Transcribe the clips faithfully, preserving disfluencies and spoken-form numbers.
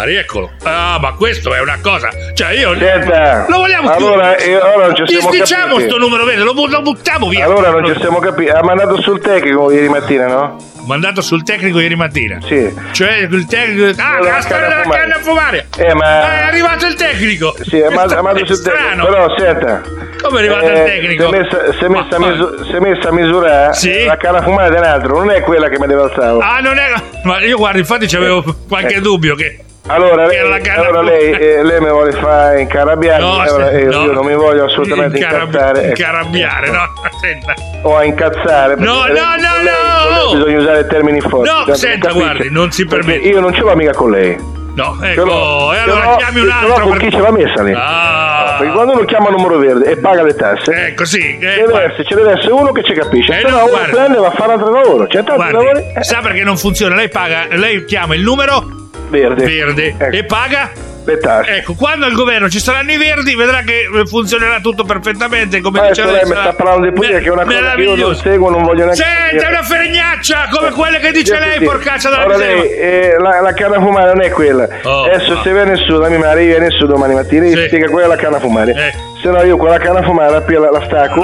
fumare, eccolo. Ah, ma questo è una cosa. Cioè, io. Senta, lo vogliamo allora, chiudere. io, allora non ci siamo Disdiciamo capiti. sto numero verde, lo, lo buttiamo via. Allora non ci siamo capiti. Ha mandato sul tecnico ieri mattina, no? Mandato sul tecnico ieri mattina. Sì. Cioè il tecnico. Ah, Della la storia canna della fumare. canna a fumare. Eh, ma. È arrivato il tecnico. Sì, ha mandato sul tecnico. Strano. Però senta. Come è arrivato eh, il tecnico? Si è messa, si è messa, Ma- a, misu- si è messa a misurare Sì. la canna a fumare di un altro, non è quella che mi deve alzare. Ah, non è. Ma io guarda, infatti c'avevo qualche Eh. dubbio che. Allora, che lei, era la canna allora a lei, fumare. eh, lei mi vuole fare incarabbiare, No, allora, se- eh, no. io non mi voglio assolutamente Incarab- incazzare. ecco. Incarabbiare, no? Senta. O a incazzare. perché No, lei- no, con no, lei- no! con lei bisogna usare termini forti. No, tanto senta, capisce. guardi, non si Perché permette. Io non ce l'ho mica con lei. No, Ce ecco, l'ho- e ce allora l'ho- chiami un ce l'ho altro. con chi ce l'ha messa lì. Ah, Perché quando uno chiama numero verde e paga le tasse, ecco sì. Eh, deve guardi. essere, ce deve essere uno che ci capisce. Eh, Se no, no, uno guardi. prende e va a fare altro lavoro. C'è tanti Guardi, lavori. eh, sa perché non funziona? Lei paga, lei chiama il numero verde. verde Ecco, e paga. le tasse. Ecco, quando al governo ci saranno i verdi, vedrà che funzionerà tutto perfettamente. Come Adesso dice lei mi sarà sta parlando di politica, me- che è una cosa che io non meraviglioso. seguo, non voglio neanche. Senta, è una fregnaccia come quelle che dice Io lei, sì. porcaccia della Ora miseria. lei, eh, la, la canna a fumare non è quella. Oh, Adesso ma- se viene su da mia madre, io viene su domani mattina e Sì. gli spiega quella è la canna a fumare. Eh. Se no io quella canna a fumare appena la, la stacco.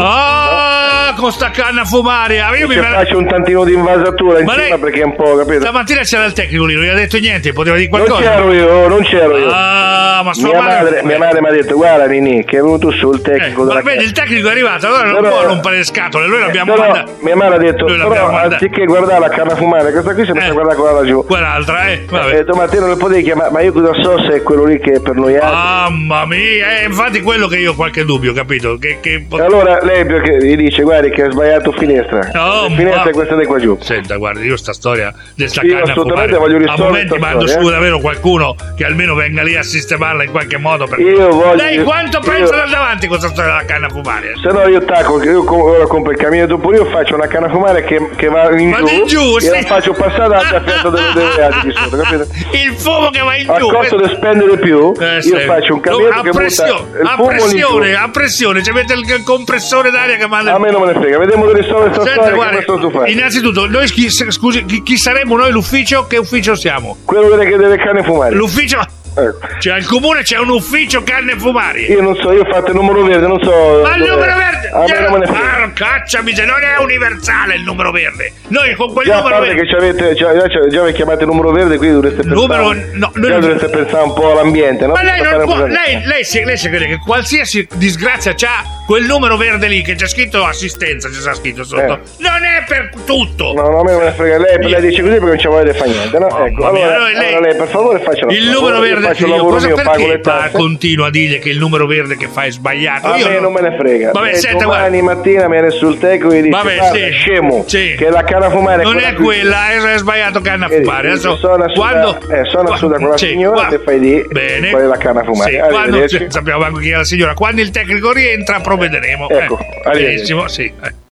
Ah, con sta canna a fumare. Ah, io e mi ci mer- faccio un tantino di invasatura Ma insieme lei- perché è un po', capito? Stamattina c'era il tecnico lì, non gli ha detto niente, poteva dire Non qualcosa. c'ero io, non c'ero io. Ah, ma sua Mia madre, mia madre mi ha detto guarda Nini che è venuto su il Eh, tecnico ma della vedi, casa. il tecnico è arrivato, allora non Però- può rompere le scatole, noi l'abbiamo Però mandato. mia madre ha detto Noi però l'abbiamo mandato. anziché guardare la canna a fumare questa qui si mette Eh. a guardare quella laggiù. Quell'altra, eh, E vabbè. ho detto ma te non le potevi chiamare, ma io cosa so se è quello lì che è per noi altri. Mamma mia, eh, infatti quello che io ho qualche dubbio, capito? Che, che... E allora lei perché gli dice guardi che ha sbagliato finestra. Oh, Le finestre ma- questa di qua giù. Senta, guarda, io sta storia del sta Io canna a assolutamente fumare, voglio a risolvere momenti sta mando storia, su eh. davvero qualcuno che almeno venga lì a sistemarla in qualche modo, perché Io voglio lei quanto io- pensa da davanti con questa storia della canna a fumare? Se no io tacco, che io co- ora compro il cammino dopo io faccio una canna a fumare che, che va in Va giù, in giù, e sì. la faccio passare anche a fianco delle, delle altri di sotto, capito? Il fumo che va in A giù. costo di spendere più, Eh, io sì. faccio un No, cammino a che pressione, butta il a fumo lì giù. pressione, a pressione, ci mette il il compressore d'aria che manda. A me non me ne frega, vediamo che risolve questa Senta, storia guarda, che questo tu fai. innanzitutto, noi chi, scusi, chi, chi saremo noi l'ufficio? Che ufficio siamo? Quello che deve canne fumare. L'ufficio. Ecco. Cioè, al comune c'è un ufficio canne fumari. Io non so, io ho fatto il numero verde, non so. Ma il dov'è. numero verde! A me non me ne frega. Ah, caccia miseria, non è universale il numero verde. Noi con quel Già a numero parte verde. che ci avete, già, già, già vi chiamate il numero verde, quindi dovreste pensare. Numero- no, noi già non- dovreste pensare un po' all'ambiente, no? Ma lei Per non fare può. un po' di- Lei, lei, si, lei si crede che qualsiasi disgrazia c'ha quel numero verde lì che c'è scritto assistenza, c'è sta scritto sotto. Eh. Non è per tutto. No, no, a me non me ne frega. Lei, lei dice così perché non ci vuole fare niente, no? Mamma Ecco, mia, allora, allora lei- allora lei per favore faccia Il numero verde faccio che il io lavoro cosa mio, pago perché le pa- tasse. continua a dire che il numero verde che fa è sbagliato? A Io me non me ne frega. Vabbè, Lei senta, domani guarda. mattina viene sul tecnico e dice Vabbè, guarda, sì. scemo, Sì. che la canna a fumare Non quella è qui- quella, è sbagliato canna a Vedi, fumare. Adesso suona su quando da- eh, suona su da quella Sì, signora, guarda. te fai di Bene. qual è la canna a fumare. Sì, quando Arrivederci. sappiamo anche chi è la signora. Quando il tecnico rientra provvederemo. Ecco, Eh, arrivederci. benissimo, sì. eh.